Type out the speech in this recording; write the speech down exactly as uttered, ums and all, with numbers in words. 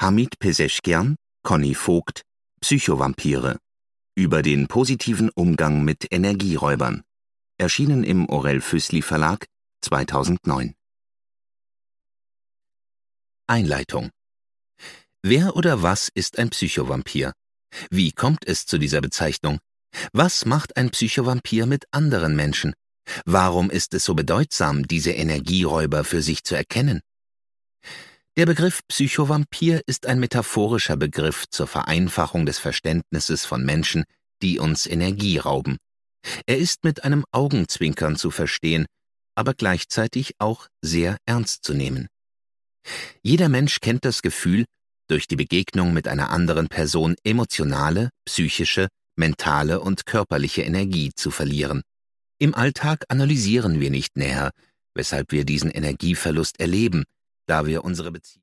Hamid Peseschkian, Conny Vogt, Psychovampire. Über den positiven Umgang mit Energieräubern. Erschienen im Orell Füssli Verlag zweitausendneun. Einleitung. Wer oder was ist ein Psychovampir? Wie kommt es zu dieser Bezeichnung? Was macht ein Psychovampir mit anderen Menschen? Warum ist es so bedeutsam, diese Energieräuber für sich zu erkennen? Der Begriff Psychovampir ist ein metaphorischer Begriff zur Vereinfachung des Verständnisses von Menschen, die uns Energie rauben. Er ist mit einem Augenzwinkern zu verstehen, aber gleichzeitig auch sehr ernst zu nehmen. Jeder Mensch kennt das Gefühl, durch die Begegnung mit einer anderen Person emotionale, psychische, mentale und körperliche Energie zu verlieren. Im Alltag analysieren wir nicht näher, weshalb wir diesen Energieverlust erleben, da wir unsere Beziehung